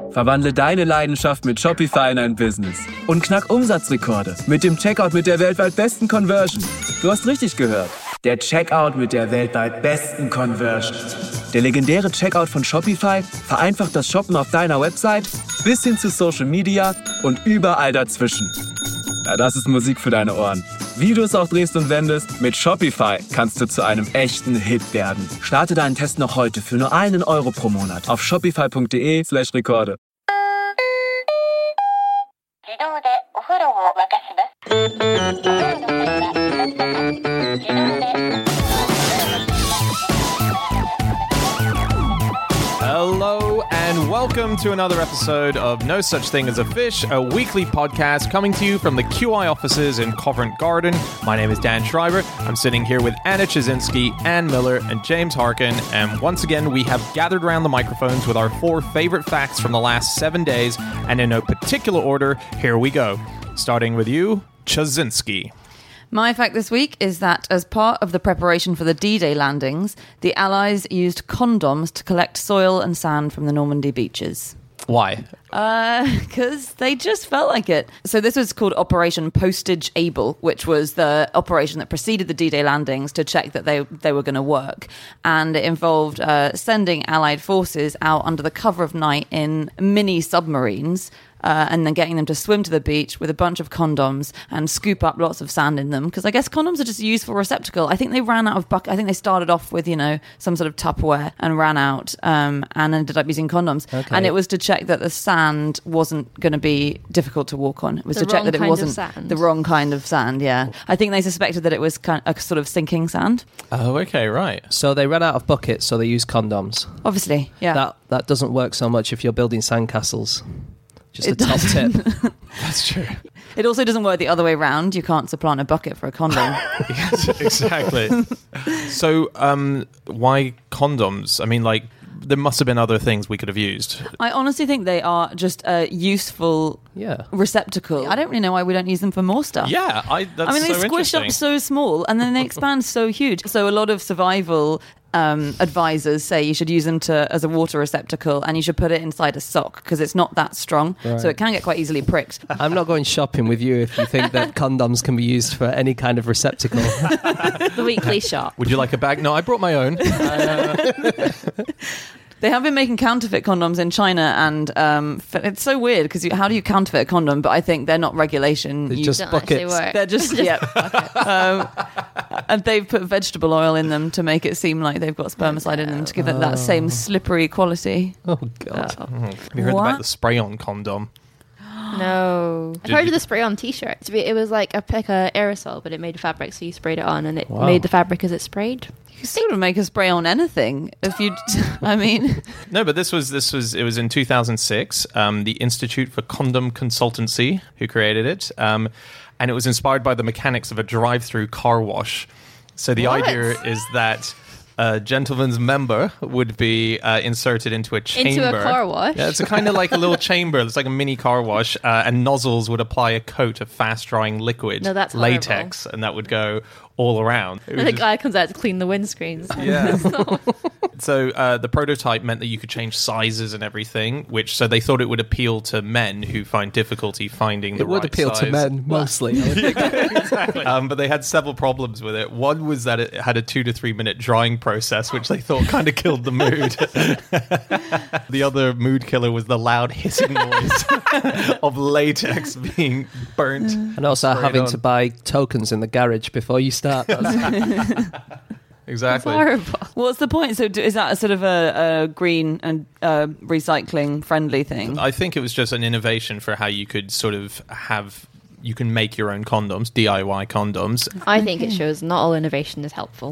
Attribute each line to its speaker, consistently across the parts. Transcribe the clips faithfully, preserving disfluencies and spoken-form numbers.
Speaker 1: Verwandle deine Leidenschaft mit Shopify in ein Business. Und knack Umsatzrekorde mit dem Checkout mit der weltweit besten Conversion. Du hast richtig gehört. Der Checkout mit der weltweit besten Conversion. Der legendäre Checkout von Shopify vereinfacht das Shoppen auf deiner Website bis hin zu Social Media und überall dazwischen. Ja, das ist Musik für deine Ohren. Wie du es auch drehst und wendest, mit Shopify kannst du zu einem echten Hit werden. Starte deinen Test noch heute für nur einen Euro pro Monat auf shopify.de slash Rekorde.
Speaker 2: Hello and welcome to another episode of No Such Thing as a Fish, a weekly podcast coming to you from the Q I offices in Covent Garden. My name is Dan Schreiber. I'm sitting here with Anna Chizinski, Ann Miller, and James Harkin. And once again, we have gathered around the microphones with our four favorite facts from the last seven days. And in no particular order, here we go. Starting with you, Chizinski.
Speaker 3: My fact this week is that as part of the preparation for the D-Day landings, the Allies used condoms to collect soil and sand from the Normandy beaches.
Speaker 2: Why?
Speaker 3: Because uh, they just felt like it. So this was called Operation Postage Able, which was the operation that preceded the D-Day landings to check that they they were going to work. And it involved uh, sending Allied forces out under the cover of night in mini submarines, Uh, and then getting them to swim to the beach with a bunch of condoms and scoop up lots of sand in them. Because I guess condoms are just a useful receptacle. I think they ran out of bucket. I think they started off with, you know, some sort of Tupperware and ran out um, and ended up using condoms.
Speaker 4: Okay.
Speaker 3: And it was to check that the sand wasn't going to be difficult to walk on. It was
Speaker 5: the
Speaker 3: to check that it wasn't
Speaker 5: sand.
Speaker 3: the wrong kind of sand, yeah. I think they suspected that it was kind of a sort of sinking sand.
Speaker 2: Oh, okay, right.
Speaker 4: So they ran out of buckets, so they used condoms.
Speaker 3: Obviously, yeah.
Speaker 4: That that doesn't work so much if you're building sandcastles. Just
Speaker 3: It
Speaker 4: a top tip.
Speaker 2: That's true.
Speaker 3: It also doesn't work the other way around. You can't supplant a bucket for a condom.
Speaker 2: Yes, exactly. So, um, why condoms? I mean, like, there must have been other things we could have used.
Speaker 3: I honestly think they are just a useful
Speaker 4: Yeah.
Speaker 3: receptacle. I don't really know why we don't use them for more stuff.
Speaker 2: Yeah, I. That's
Speaker 3: I mean, they
Speaker 2: so
Speaker 3: squish up
Speaker 2: interesting.
Speaker 3: so small and then they expand so huge. So a lot of survival um, advisors say you should use them to as a water receptacle and you should put it inside a sock because it's not that strong.
Speaker 4: Right.
Speaker 3: So it can get quite easily pricked.
Speaker 4: I'm not going shopping with you if you think that condoms can be used for any kind of receptacle.
Speaker 5: The weekly shop.
Speaker 2: Would you like a bag? No, I brought my own.
Speaker 3: They have been making counterfeit condoms in China, and um, f- it's so weird because how do you counterfeit a condom? But I think they're not regulation.
Speaker 4: They're
Speaker 3: You-
Speaker 4: just
Speaker 5: Don't actually
Speaker 4: buckets.
Speaker 5: work.
Speaker 3: They're just, yeah. um, and they've put vegetable oil in them to make it seem like they've got spermicide in them to give it that same slippery quality.
Speaker 4: Oh, God.
Speaker 3: Uh,
Speaker 2: Have you heard
Speaker 3: What?
Speaker 2: about the spray-on condom?
Speaker 5: No. I've
Speaker 2: Did
Speaker 5: heard
Speaker 2: you-
Speaker 5: of the spray on t-shirt. It was like a, like a aerosol, but it made fabric, so you sprayed it on and it
Speaker 4: Wow.
Speaker 5: made the fabric as it sprayed.
Speaker 3: You can sort of make a spray on anything if you. I mean,
Speaker 2: No, but this was this was it was in two thousand six. Um, the Institute for Condom Consultancy who created it, um, and it was inspired by the mechanics of a drive-through car wash. So the
Speaker 5: What?
Speaker 2: idea is that a gentleman's member would be uh, inserted into a chamber.
Speaker 5: Into a car wash?
Speaker 2: Yeah, it's a kind of like a little chamber. It's like a mini car wash, uh, and nozzles would apply a coat of fast-drying liquid,
Speaker 5: No, that's
Speaker 2: latex, and that would go all around. It was
Speaker 5: And the
Speaker 2: just-
Speaker 5: guy comes out to clean the windscreens.
Speaker 2: Yeah. So uh, the prototype meant that you could change sizes and everything, which so they thought it would appeal to men who find difficulty finding the
Speaker 4: It would
Speaker 2: right
Speaker 4: appeal to
Speaker 2: size.
Speaker 4: men, mostly. I would think.
Speaker 2: Exactly. Um, but they had several problems with it. One was that it had a two to three minute drying process, which they thought kind of killed the mood. The other mood killer was the loud hissing noise of latex being burnt.
Speaker 4: And also
Speaker 2: Sprayed
Speaker 4: having
Speaker 2: on.
Speaker 4: to buy tokens in the garage before you start. That's-
Speaker 2: Exactly.
Speaker 5: Horrible.
Speaker 3: what's the point? So, do, is that a sort of a, a green and uh, recycling friendly thing?
Speaker 2: I think it was just an innovation for how you could sort of have. You can make your own condoms, D I Y condoms.
Speaker 5: I think it shows not all innovation is helpful.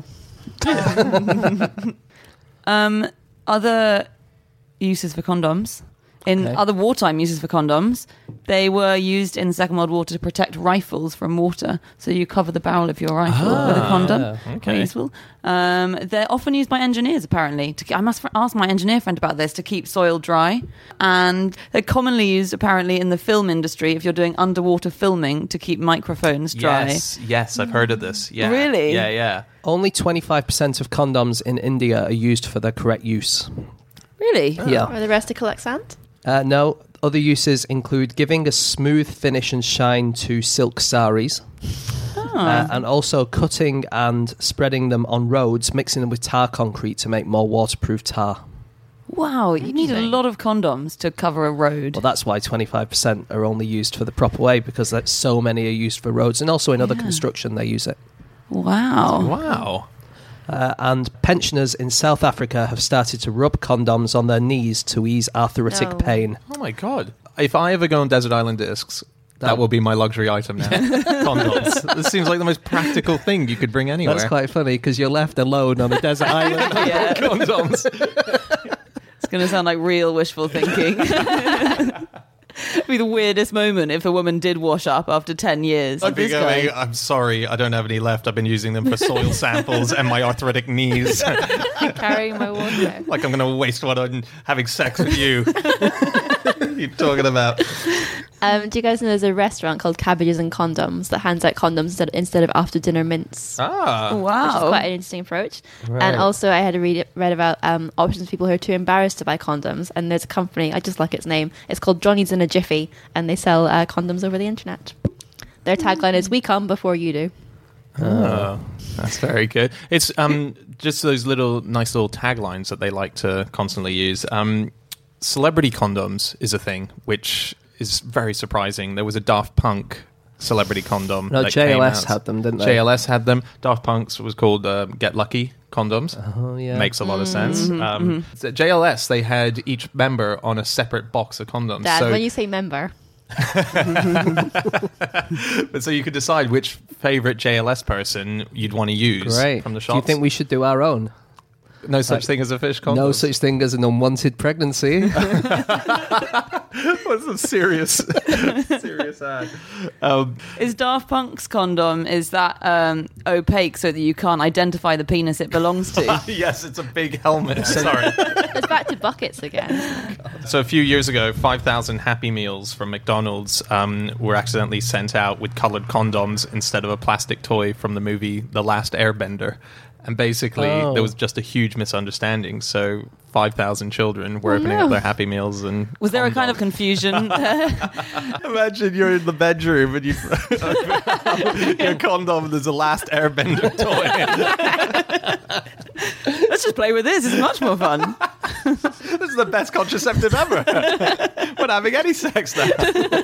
Speaker 3: Um, other uses for condoms. In
Speaker 4: Okay.
Speaker 3: other wartime uses for condoms, they were used in the Second World War to protect rifles from water. So you cover the barrel of your rifle with a condom.
Speaker 2: okay.
Speaker 3: Quite useful. Um, they're often used by engineers, apparently. To, I must fr- ask my engineer friend about this, to keep soil dry. And they're commonly used, apparently, in the film industry if you're doing underwater filming to keep microphones dry.
Speaker 2: Yes, yes, I've heard of this. Yeah.
Speaker 3: Really?
Speaker 2: Yeah, yeah.
Speaker 4: Only twenty-five percent of condoms in India are used for the correct use.
Speaker 3: Really?
Speaker 4: Yeah.
Speaker 5: Or the rest to collect sand?
Speaker 4: Uh, no, other uses include giving a smooth finish and shine to silk saris. Uh, and also cutting and spreading them on roads, mixing them with tar concrete to make more waterproof tar.
Speaker 3: Wow, you need a lot of condoms to cover a road.
Speaker 4: Well, that's why twenty-five percent are only used for the proper way, because like, so many are used for roads, and also in other
Speaker 3: Yeah.
Speaker 4: construction they use it.
Speaker 3: Wow.
Speaker 2: Wow.
Speaker 4: Uh, and pensioners in South Africa have started to rub condoms on their knees to ease arthritic
Speaker 5: No.
Speaker 4: pain.
Speaker 2: Oh my god. If I ever go on Desert Island Discs, that will be my luxury item now. Condoms. This seems like the most practical thing you could bring anywhere.
Speaker 4: That's quite funny, because you're left alone on a desert island.
Speaker 3: Yeah.
Speaker 2: Condoms.
Speaker 3: It's going to sound like real wishful thinking. It'd be the weirdest moment if a woman did wash up after ten years.
Speaker 2: I'd be
Speaker 3: This guy-
Speaker 2: going, I'm sorry, I don't have any left. I've been using them for soil samples and my arthritic knees.
Speaker 5: Carrying my water.
Speaker 2: Like I'm going to waste one on having sex with you. What are you talking about?
Speaker 5: Um, do you guys know there's a restaurant called Cabbages and Condoms that hands out condoms instead, instead of after dinner mints?
Speaker 2: Ah.
Speaker 5: Which is
Speaker 3: Wow.
Speaker 5: quite an interesting approach.
Speaker 4: Right.
Speaker 5: And also, I had a read read about um, options for people who are too embarrassed to buy condoms. And there's a company, I just like its name. It's called Johnny's in a Jiffy, and they sell uh, condoms over the internet. Their tagline is "We come before you do."
Speaker 2: Oh, that's very good. It's um just those little nice little taglines that they like to constantly use. Um, celebrity condoms is a thing, which is very surprising. There was a Daft Punk celebrity condom.
Speaker 4: No,
Speaker 2: that
Speaker 4: J L S
Speaker 2: came out.
Speaker 4: had them, didn't they?
Speaker 2: J L S had them. Daft Punk's was called uh, Get Lucky condoms.
Speaker 4: Oh, yeah.
Speaker 2: Makes a lot of sense. Um, so J L S, they had each member on a separate box of condoms.
Speaker 5: Dad,
Speaker 2: so,
Speaker 5: when you say member,
Speaker 2: but so you could decide which favorite J L S person you'd want to use
Speaker 4: Great.
Speaker 2: from the
Speaker 4: Do
Speaker 2: shops.
Speaker 4: you think we should do our own?
Speaker 2: No such
Speaker 4: Like,
Speaker 2: thing as a fish condom.
Speaker 4: No such thing as an unwanted pregnancy.
Speaker 2: What's a serious, serious ad? Um,
Speaker 3: Is Daft Punk's condom, is that um, opaque so that you can't identify the penis it belongs to?
Speaker 2: yes, it's a big helmet. Sorry.
Speaker 5: it's back to buckets again.
Speaker 2: So a few years ago, five thousand Happy Meals from McDonald's um, were accidentally sent out with colored condoms instead of a plastic toy from the movie The Last Airbender. And basically,
Speaker 4: Oh.
Speaker 2: there was just a huge misunderstanding. So five thousand children were
Speaker 5: Oh,
Speaker 2: opening
Speaker 5: no.
Speaker 2: up their Happy Meals. And
Speaker 3: Was there a kind of
Speaker 2: condoms.
Speaker 3: confusion there?
Speaker 2: Imagine you're in the bedroom and you your condom. There's a Last Airbender toy.
Speaker 3: Let's just play with this. It's much more fun.
Speaker 2: This is the best contraceptive ever. We're not having any sex now.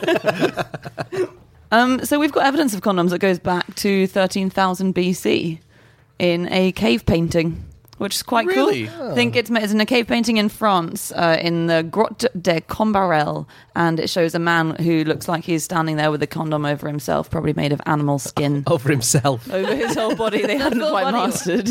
Speaker 3: Um, so we've got evidence of condoms that goes back to thirteen thousand B C in a cave painting, which is quite
Speaker 2: Really?
Speaker 3: cool. I think it's, it's in a cave painting in France, uh, in the Grotte de Combarel, and it shows a man who looks like he's standing there with a condom over himself, probably made of animal skin.
Speaker 4: Over himself.
Speaker 3: Over his whole body, they hadn't
Speaker 5: full
Speaker 3: quite
Speaker 5: body.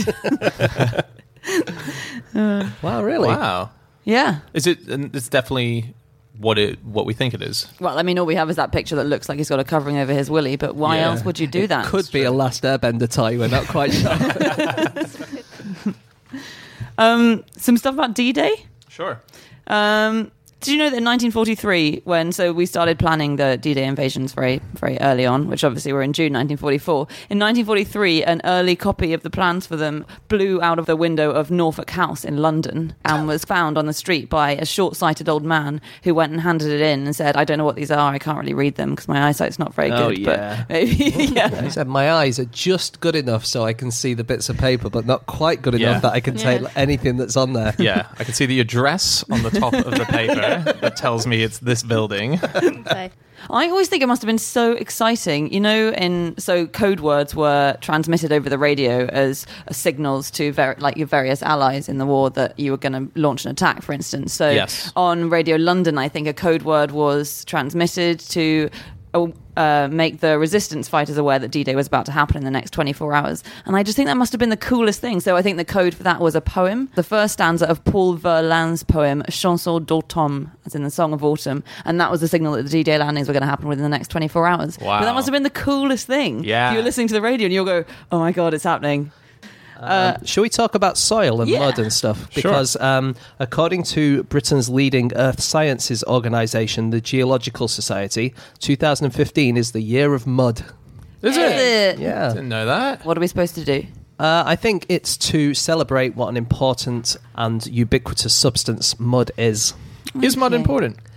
Speaker 3: mastered.
Speaker 4: Wow, really?
Speaker 2: Wow.
Speaker 3: Yeah.
Speaker 2: Is it? And it's definitely what it what we think it is.
Speaker 3: Well, I mean, all we have is that picture that looks like he's got a covering over his willy, but why
Speaker 2: Yeah.
Speaker 3: else would you do that?
Speaker 4: Could be a Last Airbender toy, we're not quite sure.
Speaker 3: Um, some stuff about D-Day.
Speaker 2: Sure.
Speaker 3: Um, did you know that in nineteen forty-three, when so we started planning the D-Day invasions very, very early on, which obviously were in June nineteen forty-four. In nineteen forty-three, an early copy of the plans for them blew out of the window of Norfolk House in London and was found on the street by a short-sighted old man who went and handed it in and said, "I don't know what these are. I can't really read them because my eyesight's not very
Speaker 4: Oh,
Speaker 3: good."
Speaker 4: yeah.
Speaker 3: But maybe, yeah.
Speaker 4: He said, my eyes are just good enough so I can see the bits of paper, but not quite good enough
Speaker 2: Yeah.
Speaker 4: that I can
Speaker 5: Yeah.
Speaker 4: take anything that's on there.
Speaker 2: Yeah, I can see the address on the top of the paper that tells me it's this building.
Speaker 5: So,
Speaker 3: I always think it must have been so exciting, you know. In so code words were transmitted over the radio as uh, signals to ver- like your various allies in the war that you were going to launch an attack, for instance. So
Speaker 2: Yes.
Speaker 3: on Radio London, I think a code word was transmitted to uh, make the resistance fighters aware that D-Day was about to happen in the next twenty-four hours. And I just think that must have been the coolest thing. So I think the code for that was a poem, the first stanza of Paul Verlaine's poem Chanson d'automne, as in the Song of Autumn, and that was the signal that the D-Day landings were going to happen within the next twenty-four hours.
Speaker 2: Wow.
Speaker 3: But that must have been the coolest thing.
Speaker 2: Yeah.
Speaker 3: You were listening to the radio and you'll go, "Oh my God, it's happening."
Speaker 4: Um, shall we talk about soil and
Speaker 3: yeah.
Speaker 4: mud and stuff?
Speaker 2: Sure.
Speaker 4: Because um, according to Britain's leading earth sciences organisation, the Geological Society, two thousand fifteen is the year of mud.
Speaker 2: Is
Speaker 3: Is
Speaker 2: it?
Speaker 3: it?
Speaker 4: Yeah.
Speaker 2: Didn't know that.
Speaker 3: What are we supposed to do?
Speaker 4: Uh, I think it's to celebrate what an important and ubiquitous substance mud is.
Speaker 2: Is mud
Speaker 3: Okay.
Speaker 2: important?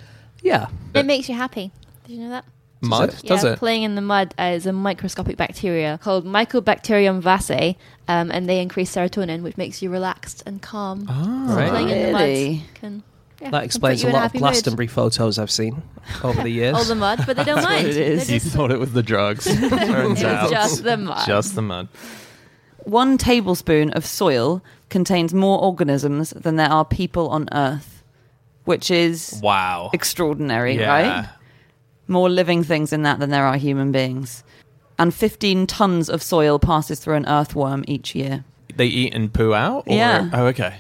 Speaker 4: Yeah.
Speaker 5: It makes you happy. Did you know that?
Speaker 2: Mud?
Speaker 5: Yeah,
Speaker 2: Does it?
Speaker 5: playing in the mud uh, is a microscopic bacteria called Mycobacterium vaccae, um, and they increase serotonin, which makes you relaxed and calm.
Speaker 2: Ah.
Speaker 5: So
Speaker 4: Right.
Speaker 5: playing in the
Speaker 3: Really?
Speaker 5: mud can, yeah,
Speaker 4: That
Speaker 5: can
Speaker 4: explains
Speaker 5: put you
Speaker 4: a
Speaker 5: in
Speaker 4: lot of
Speaker 5: happy mood.
Speaker 4: Glastonbury photos I've seen over the years.
Speaker 5: All the mud, but they don't mind.
Speaker 3: what it is.
Speaker 5: They're
Speaker 2: You
Speaker 5: just-
Speaker 2: thought it was the drugs. Turns
Speaker 5: It
Speaker 2: out.
Speaker 5: was just the mud.
Speaker 2: Just the mud.
Speaker 3: One tablespoon of soil contains more organisms than there are people on Earth, which is
Speaker 2: Wow.
Speaker 3: extraordinary,
Speaker 2: Yeah.
Speaker 3: right? More living things in that than there are human beings. And fifteen tons of soil passes through an earthworm each year.
Speaker 2: They eat and poo out? Or?
Speaker 3: Yeah.
Speaker 2: Oh, okay.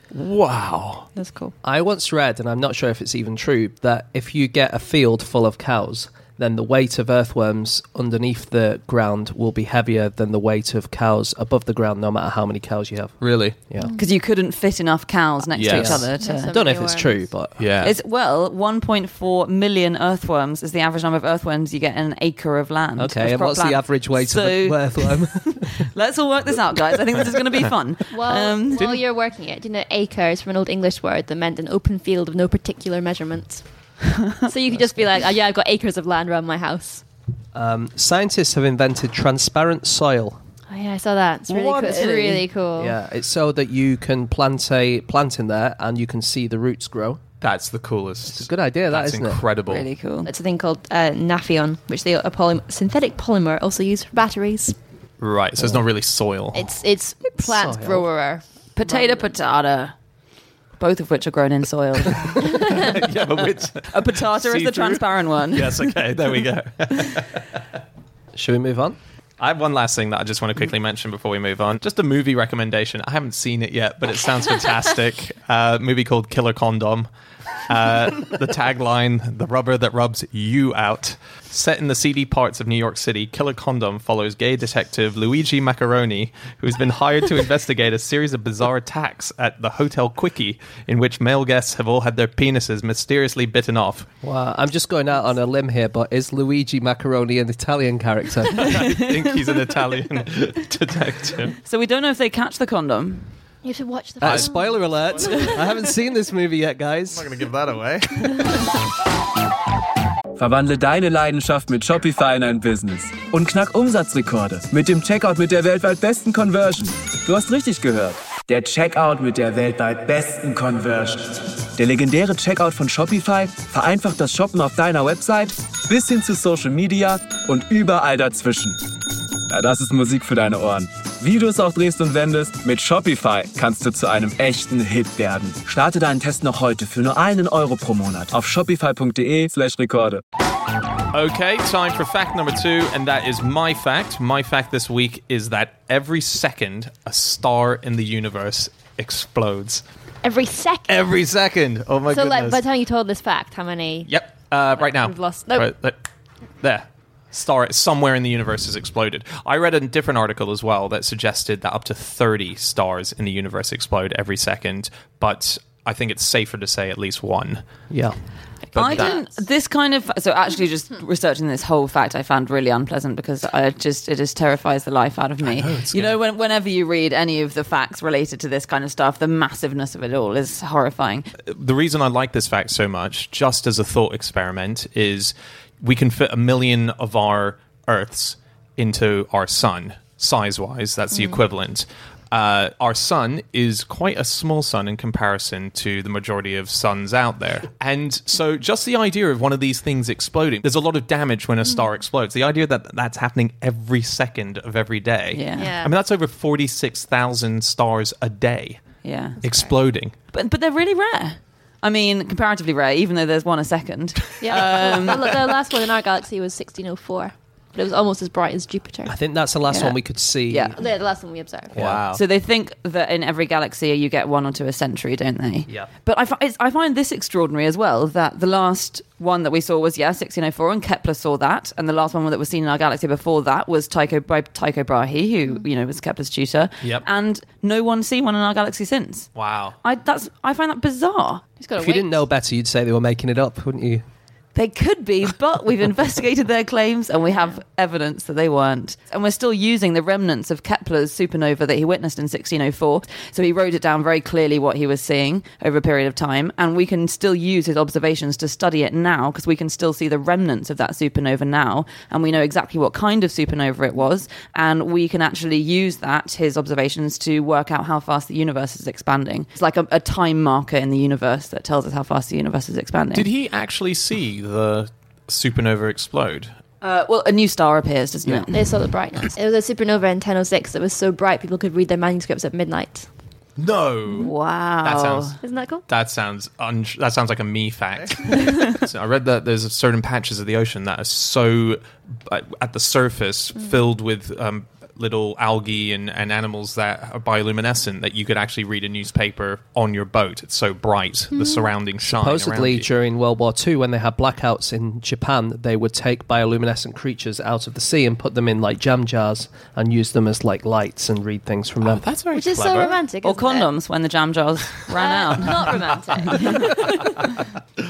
Speaker 2: Wow.
Speaker 3: That's cool.
Speaker 4: I once read, and I'm not sure if it's even true, that if you get a field full of cows, then the weight of earthworms underneath the ground will be heavier than the weight of cows above the ground, no matter how many cows you have.
Speaker 2: Really?
Speaker 4: Yeah.
Speaker 3: Because you couldn't fit enough cows next to
Speaker 2: Yes.
Speaker 3: each other
Speaker 5: Yes.
Speaker 3: to...
Speaker 4: I don't know if it's
Speaker 5: Worms.
Speaker 4: true, but
Speaker 2: Yeah.
Speaker 3: It's, well, one point four million earthworms is the average number of earthworms you get in an acre of land.
Speaker 4: okay.
Speaker 3: of
Speaker 4: And
Speaker 3: crop
Speaker 4: what's
Speaker 3: land.
Speaker 4: the average weight
Speaker 3: So-
Speaker 4: of an earthworm?
Speaker 3: Let's all work this out, guys. I think this is going to be fun.
Speaker 5: Well,
Speaker 3: Um,
Speaker 5: while you're working it, do you know acre is from an old English word that meant an open field of no particular measurements. So you could just be like, oh, yeah, I've got acres of land around my house.
Speaker 4: um, scientists have invented transparent soil.
Speaker 5: Oh yeah, I saw that. It's really
Speaker 3: What?
Speaker 5: cool. It's
Speaker 3: Really?
Speaker 5: really cool.
Speaker 4: Yeah, it's so that you can plant a plant in there and you can see the roots grow.
Speaker 2: That's the coolest.
Speaker 4: It's a good idea, that
Speaker 2: That's
Speaker 4: isn't
Speaker 2: incredible.
Speaker 3: really cool.
Speaker 5: It's a thing called uh, Naphion, which they a poly- synthetic polymer also used for batteries.
Speaker 2: Right. So it's not really soil.
Speaker 5: It's it's plant
Speaker 4: soil.
Speaker 5: grower.
Speaker 3: Potato, potato. Both of which are grown in soil.
Speaker 2: yeah, but which...
Speaker 3: A potato is the
Speaker 2: See-through?
Speaker 3: transparent one.
Speaker 2: Yes, okay. There we go.
Speaker 4: it? Should we move on?
Speaker 2: I have one last thing that I just want to quickly mention before we move on. Just a movie recommendation. I haven't seen it yet, but it sounds fantastic. A uh, movie called Killer Condom. Uh, the tagline, the rubber that rubs you out. Set in the seedy parts of New York City, Killer Condom follows gay detective Luigi Macaroni, who has been hired to investigate a series of bizarre attacks at the Hotel Quickie, in which male guests have all had their penises mysteriously bitten off.
Speaker 4: Wow, I'm just going out on a limb here, but is Luigi Macaroni an Italian character?
Speaker 2: I think he's an Italian detective.
Speaker 3: So we don't know if they catch the condom.
Speaker 5: You should watch the
Speaker 4: Uh,
Speaker 5: film.
Speaker 4: spoiler alert! I haven't seen this movie yet, guys.
Speaker 2: I'm not going to give that away.
Speaker 1: Verwandle deine Leidenschaft mit Shopify in ein Business und knack Umsatzrekorde mit dem Checkout mit der weltweit besten Conversion. Du hast richtig gehört. Der Checkout mit der weltweit besten Conversion. Der legendäre Checkout von Shopify vereinfacht das Shoppen auf deiner Website bis hin zu Social Media und überall dazwischen. Ja, das ist Musik für deine Ohren. Wie du es auch drehst und wendest, mit Shopify kannst du zu einem echten Hit werden. Starte deinen Test noch heute für nur einen Euro pro Monat auf shopify.de slash Rekorde.
Speaker 2: Okay, time for fact number two, and that is my fact. My fact this week is that every second a star in the universe explodes.
Speaker 5: Every second.
Speaker 2: Every second. Oh my
Speaker 5: so, like,
Speaker 2: goodness.
Speaker 5: by the time you told this fact, how many?
Speaker 2: Yep. Uh, right now.
Speaker 5: We've lost- nope.
Speaker 2: Right, there. there. Star somewhere in the universe has exploded. I read a different article as well that suggested that up to thirty stars in the universe explode every second, but I think it's safer to say at least one.
Speaker 4: Yeah.
Speaker 2: But
Speaker 3: I
Speaker 2: that-
Speaker 3: didn't. This kind of so actually just researching this whole fact I found really unpleasant because I just it just terrifies the life out of me. You know, when, whenever you read any of the facts related to this kind of stuff, the massiveness of it all is horrifying.
Speaker 2: The reason I like this fact so much, just as a thought experiment, is we can fit a million of our Earths into our sun, size-wise. That's the equivalent. Uh, our sun is quite a small sun in comparison to the majority of suns out there. And so just the idea of one of these things exploding, there's a lot of damage when a star explodes. The idea that that's happening every second of every day.
Speaker 3: Yeah,
Speaker 5: Yeah.
Speaker 2: I mean, that's over forty-six thousand stars a day
Speaker 3: yeah.
Speaker 2: exploding.
Speaker 3: But but they're really rare. I mean, comparatively rare, even though there's one a second.
Speaker 5: Yeah.
Speaker 3: Um,
Speaker 5: the, the last one in our galaxy was sixteen oh four, but it was almost as bright as Jupiter.
Speaker 4: I think that's the last
Speaker 3: Yeah.
Speaker 4: one we could see.
Speaker 3: Yeah.
Speaker 5: The, the last one we observed.
Speaker 2: Wow.
Speaker 3: So they think that in every galaxy you get one or two a century, don't they?
Speaker 4: Yeah.
Speaker 3: But I, fi- it's, I find this extraordinary as well, that the last one that we saw was, yeah, sixteen oh four, and Kepler saw that. And the last one that was seen in our galaxy before that was Tycho, by Tycho Brahe, who, you know, was Kepler's tutor.
Speaker 2: Yep.
Speaker 3: And no one's seen one in our galaxy since.
Speaker 2: Wow.
Speaker 3: I, that's, I find that bizarre.
Speaker 5: Just gotta
Speaker 4: If you
Speaker 5: wait.
Speaker 4: didn't know better, you'd say they were making it up, wouldn't you?
Speaker 3: They could be, but we've investigated their claims and we have evidence that they weren't. And we're still using the remnants of Kepler's supernova that he witnessed in sixteen oh four. So he wrote it down very clearly what he was seeing over a period of time. And we can still use his observations to study it now because we can still see the remnants of that supernova now. And we know exactly what kind of supernova it was. And we can actually use that, his observations, to work out how fast the universe is expanding. It's like a, a time marker in the universe that tells us how fast the universe is expanding.
Speaker 2: Did he actually see the supernova explode?
Speaker 3: Uh, well, a new star appears, doesn't
Speaker 2: Yeah.
Speaker 3: it?
Speaker 5: They saw the brightness. It was a supernova in ten oh six that was so bright people could read their manuscripts at midnight.
Speaker 2: No.
Speaker 3: Wow.
Speaker 2: That sounds
Speaker 5: Isn't that cool?
Speaker 2: that sounds un- that sounds like a me fact. So I read that there's certain patches of the ocean that are so uh, at the surface
Speaker 5: Mm.
Speaker 2: filled with um, little algae and, and animals that are bioluminescent that you could actually read a newspaper on your boat. It's so bright, the surrounding shine.
Speaker 4: Supposedly,
Speaker 2: around you.
Speaker 4: during World War Two, when they had blackouts in Japan, they would take bioluminescent creatures out of the sea and put them in like jam jars and use them as like lights and read things from
Speaker 2: Oh,
Speaker 4: them.
Speaker 2: that's very
Speaker 5: Which is
Speaker 2: clever.
Speaker 5: so romantic.
Speaker 3: Or
Speaker 5: isn't it?
Speaker 3: condoms when the jam jars ran out.
Speaker 5: Not romantic.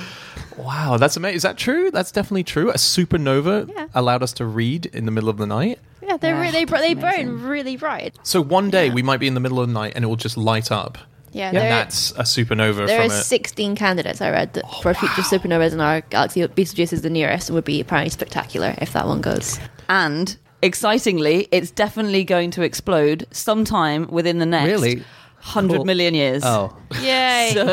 Speaker 2: Wow, that's amazing. Is that true? That's definitely true. A supernova
Speaker 5: Yeah.
Speaker 2: allowed us to read in the middle of the night.
Speaker 5: Yeah, they're
Speaker 3: Yeah,
Speaker 5: re- they br-
Speaker 3: that's
Speaker 5: they
Speaker 3: amazing.
Speaker 5: burn really bright.
Speaker 2: So one day we might be in the middle of the night and it will just light up.
Speaker 5: Yeah,
Speaker 2: And
Speaker 5: there,
Speaker 2: that's a supernova
Speaker 5: there are
Speaker 2: from it.
Speaker 5: sixteen candidates I read that for future supernovas in our galaxy. Betelgeuse is the nearest and would be apparently spectacular if that one goes.
Speaker 3: And excitingly, it's definitely going to explode sometime within the next
Speaker 4: Really?
Speaker 3: hundred
Speaker 4: Cool.
Speaker 3: million years.
Speaker 4: Oh,
Speaker 5: Yay!
Speaker 3: So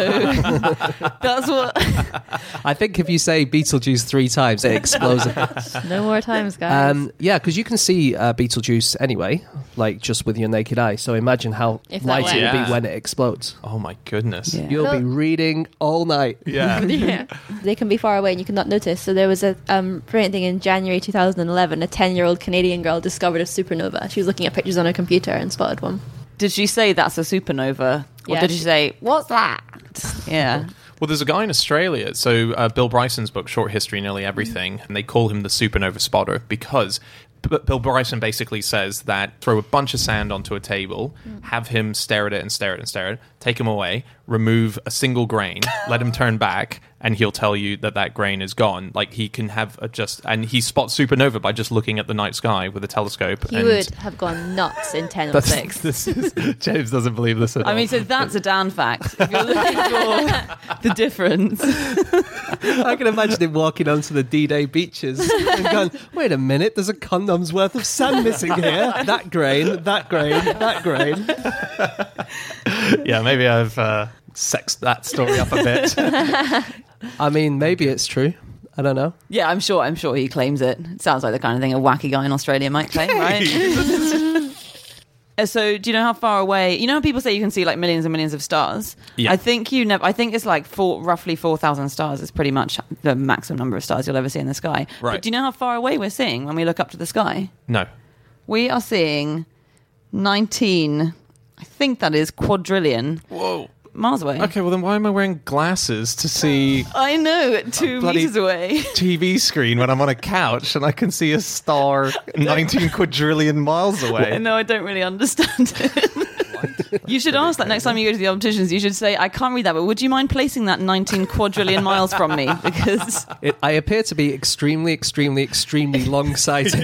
Speaker 3: that's what.
Speaker 4: I think if you say Beetlejuice three times, it explodes.
Speaker 5: No more times, guys.
Speaker 4: Um, yeah, because you can see uh, Beetlejuice anyway, like just with your naked eye. So imagine how
Speaker 5: If that
Speaker 4: light it will
Speaker 2: went.
Speaker 4: be when it explodes.
Speaker 2: Oh my goodness.
Speaker 3: Yeah.
Speaker 4: You'll be reading all night.
Speaker 2: Yeah.
Speaker 5: yeah. They can be far away and you cannot notice. So there was a um, brilliant thing in January two thousand eleven. A ten-year-old Canadian girl discovered a supernova. She was looking at pictures on her computer and spotted one.
Speaker 3: Did she say that's a supernova? Or
Speaker 5: Yeah,
Speaker 3: did
Speaker 5: she-
Speaker 3: she say, what's that? Yeah.
Speaker 2: Well, there's a guy in Australia. So uh, Bill Bryson's book, Short History, Nearly Everything, and they call him the supernova spotter because B- Bill Bryson basically says that throw a bunch of sand onto a table, have him stare at it and stare at it and stare at it, take him away, remove a single grain, let him turn back, and he'll tell you that that grain is gone. Like he can have a just, and he spots supernova by just looking at the night sky with a telescope.
Speaker 5: He
Speaker 2: and
Speaker 5: would have gone nuts in ten oh
Speaker 2: That's-
Speaker 5: six.
Speaker 2: this is, James doesn't believe this at all.
Speaker 3: I mean, so that's a Dan fact. If you're looking for the difference.
Speaker 4: I can imagine him walking onto the D-Day beaches and going, wait a minute, there's a condom's worth of sand missing here. That grain, that grain, that grain.
Speaker 2: yeah, maybe I've uh, sexed that story up a bit.
Speaker 4: I mean, maybe it's true. I don't know.
Speaker 3: Yeah, I'm sure. I'm sure he claims it. It sounds like the kind of thing a wacky guy in Australia might claim, right? Uh, so, do you know how far away? You know, how people say you can see like millions and millions of stars.
Speaker 2: Yeah.
Speaker 3: I think you never. I think it's like four, roughly four thousand stars is pretty much the maximum number of stars you'll ever see in the sky.
Speaker 2: Right.
Speaker 3: But do you know how far away we're seeing when we look up to the sky?
Speaker 2: No.
Speaker 3: We are seeing nineteen. I think that is quadrillion
Speaker 2: Whoa.
Speaker 3: miles away.
Speaker 2: Okay, well then why am I wearing glasses to see
Speaker 3: I know, two
Speaker 2: bloody-
Speaker 3: meters away.
Speaker 2: T V screen when I'm on a couch and I can see a star nineteen quadrillion miles away?
Speaker 3: No, I don't really understand it. You should ask that next time you go to the opticians. You should say, I can't read that, but would you mind placing that nineteen quadrillion miles from me? Because
Speaker 4: It, I appear to be extremely, extremely, extremely long-sighted.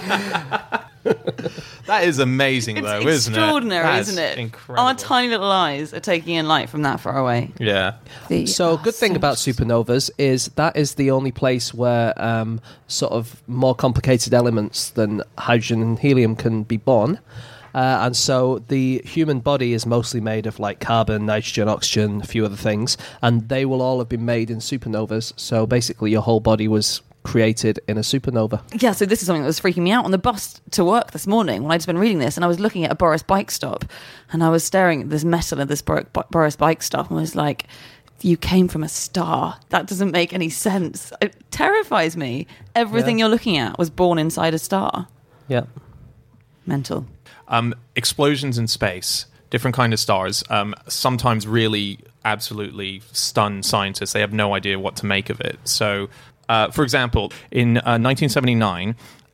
Speaker 2: That is amazing,
Speaker 3: it's
Speaker 2: though, isn't it?
Speaker 3: extraordinary,
Speaker 2: That's
Speaker 3: isn't it?
Speaker 2: Incredible.
Speaker 3: Our tiny little eyes are taking in light from that far away.
Speaker 2: yeah.
Speaker 3: The-
Speaker 4: So,
Speaker 3: oh,
Speaker 4: good thing
Speaker 3: so
Speaker 4: about supernovas is that is the only place where um, sort of more complicated elements than hydrogen and helium can be born. Uh, and so the human body is mostly made of like carbon, nitrogen, oxygen, a few other things, and they will all have been made in supernovas. So basically, your whole body was created in a supernova.
Speaker 3: Yeah, so this is something that was freaking me out on the bus to work this morning when I'd just been reading this, and I was looking at a Boris bike stop, and I was staring at this metal of this Bor- Boris bike stop, and was like, you came from a star. That doesn't make any sense. It terrifies me. Everything
Speaker 4: Yeah.
Speaker 3: you're looking at was born inside a star.
Speaker 4: Yeah.
Speaker 3: Mental.
Speaker 2: Um, explosions in space, different kind of stars, um, sometimes really absolutely stun scientists. They have no idea what to make of it. So, uh, for example, in uh, nineteen seventy-nine,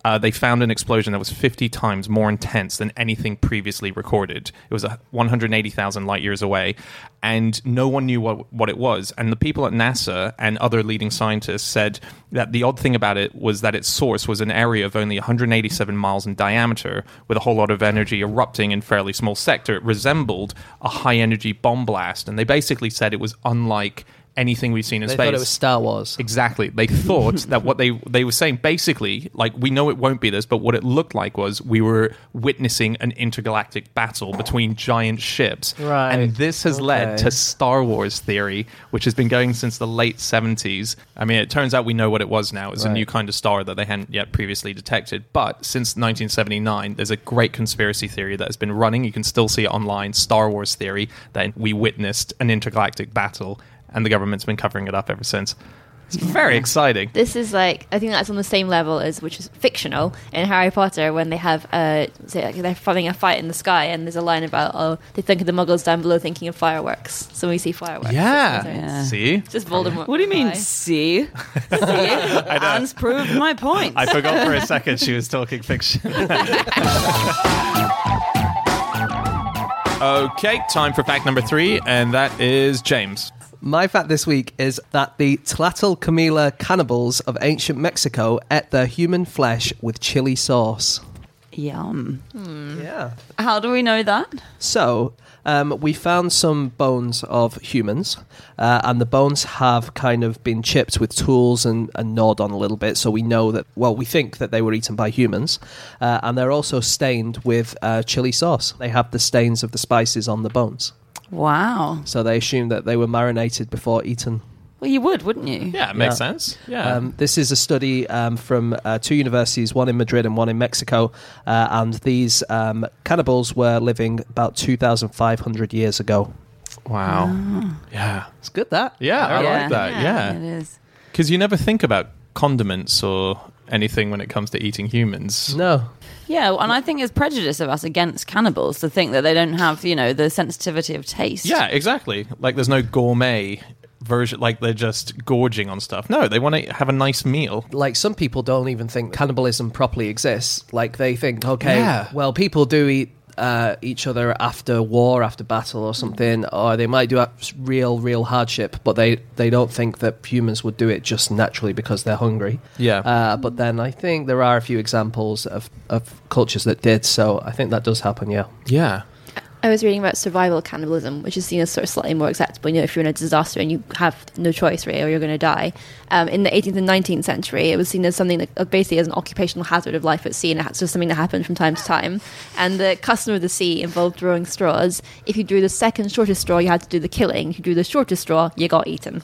Speaker 2: uh, they found an explosion that was fifty times more intense than anything previously recorded. It was a one hundred eighty thousand light years away, and no one knew what, what it was. And the people at NASA and other leading scientists said that the odd thing about it was that its source was an area of only one hundred eighty-seven miles in diameter, with a whole lot of energy erupting in a fairly small sector. It resembled a high-energy bomb blast, and they basically said it was unlike anything we've seen in
Speaker 4: They
Speaker 2: space.
Speaker 4: thought it was Star Wars.
Speaker 2: Exactly. They thought that what they they were saying, basically, like, we know it won't be this, but what it looked like was we were witnessing an intergalactic battle between giant ships.
Speaker 4: Right.
Speaker 2: And this has led
Speaker 4: Okay.
Speaker 2: to Star Wars theory, which has been going since the late seventies. I mean, it turns out we know what it was now. It's a
Speaker 4: Right.
Speaker 2: new kind of star that they hadn't yet previously detected. But since nineteen seventy-nine, there's a great conspiracy theory that has been running. You can still see it online, Star Wars theory, that we witnessed an intergalactic battle. And the government's been covering it up ever since. It's very exciting.
Speaker 5: This is like, I think that's on the same level as, which is fictional, in Harry Potter, when they have, uh, say, like they're having a fight in the sky, and there's a line about, oh, they think of the muggles down below thinking of fireworks. So we see fireworks.
Speaker 2: Yeah.
Speaker 5: It's
Speaker 3: Yeah.
Speaker 2: See?
Speaker 5: just Voldemort.
Speaker 3: What do you mean,
Speaker 5: Bye.
Speaker 3: see? See? Anne's proved my point.
Speaker 2: I forgot for a second she was talking fiction. Okay, time for fact number three, and that is James.
Speaker 4: My fact this week is that the Tlaxcala cannibals of ancient Mexico ate their human flesh with chili sauce.
Speaker 3: Yum.
Speaker 4: Yeah.
Speaker 3: How do we know that?
Speaker 4: So, um, we found some bones of humans, uh, and the bones have kind of been chipped with tools and, and gnawed on a little bit, so we know that, well, we think that they were eaten by humans, uh, and they're also stained with uh, chili sauce. They have the stains of the spices on the bones.
Speaker 3: Wow.
Speaker 4: So they assume that they were marinated before eaten.
Speaker 3: Well, you would, wouldn't you?
Speaker 2: Yeah, it makes
Speaker 4: Yeah.
Speaker 2: sense. Yeah.
Speaker 4: Um, this is a study um, from uh, two universities, one in Madrid and one in Mexico, uh, and these um, cannibals were living about two thousand five hundred years ago.
Speaker 2: wow. Yeah.
Speaker 4: It's good, that.
Speaker 2: Yeah, I like that.
Speaker 3: It
Speaker 2: Yeah.
Speaker 3: is.
Speaker 2: Because you never think about condiments or anything when it comes to eating humans.
Speaker 4: No.
Speaker 3: Yeah, and I think it's prejudice of us against cannibals to think that they don't have, you know, the sensitivity of taste.
Speaker 2: Yeah, exactly. Like there's no gourmet version, like they're just gorging on stuff. No, they want to have a nice meal.
Speaker 4: Like, some people don't even think cannibalism properly exists. Like, they think, okay,
Speaker 2: Yeah.
Speaker 4: well, people do eat uh, each other after war, after battle or something, or they might do a real, real hardship, but they, they don't think that humans would do it just naturally because they're hungry.
Speaker 2: Yeah.
Speaker 4: Uh, but then I think there are a few examples of, of cultures that did, so I think that does happen, yeah.
Speaker 2: Yeah.
Speaker 5: I was reading about survival cannibalism, which is seen as sort of slightly more acceptable. You know, if you're in a disaster and you have no choice, really, or you're going to die. Um, in the eighteenth and nineteenth century, it was seen as something that uh, basically as an occupational hazard of life at sea, and it's just something that happened from time to time. And the custom of the sea involved drawing straws. If you drew the second shortest straw, you had to do the killing. If you drew the shortest straw, you got eaten.